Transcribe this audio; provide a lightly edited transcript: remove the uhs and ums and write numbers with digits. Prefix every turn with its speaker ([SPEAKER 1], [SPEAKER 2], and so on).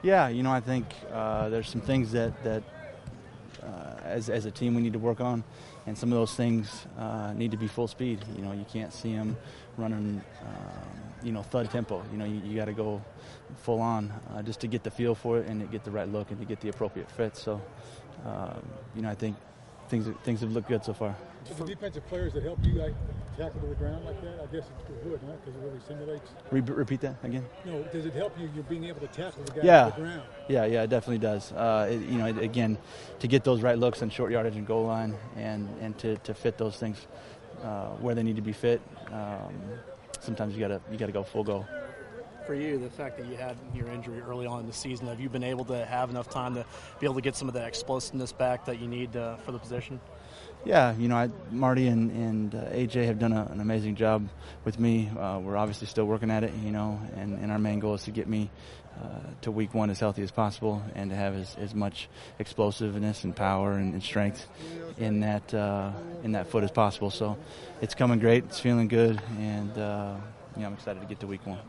[SPEAKER 1] Yeah, I think there's some things that as a team we need to work on, and some of those things need to be full speed. You can't see them running, thud tempo. You got to go full on just to get the feel for it and to get the right look and to get the appropriate fit. So, I think things have looked good so far.
[SPEAKER 2] The defensive players that help you tackle to the ground like that, I guess it would, huh? Because it really simulates.
[SPEAKER 1] Repeat that again.
[SPEAKER 2] No, does it help you? You're being able to tackle the guy
[SPEAKER 1] to
[SPEAKER 2] the ground.
[SPEAKER 1] Yeah, it definitely does. Again, to get those right looks on short yardage and goal line, and to fit those things where they need to be fit. Sometimes you gotta go full go.
[SPEAKER 3] For you, the fact that you had your injury early on in the season, have you been able to have enough time to be able to get some of that explosiveness back that you need for the position?
[SPEAKER 1] Yeah, Marty and AJ have done an amazing job with me. We're obviously still working at it, and our main goal is to get me to week 1 as healthy as possible and to have as much explosiveness and power and strength in that foot as possible. So it's coming great. It's feeling good, and I'm excited to get to week 1.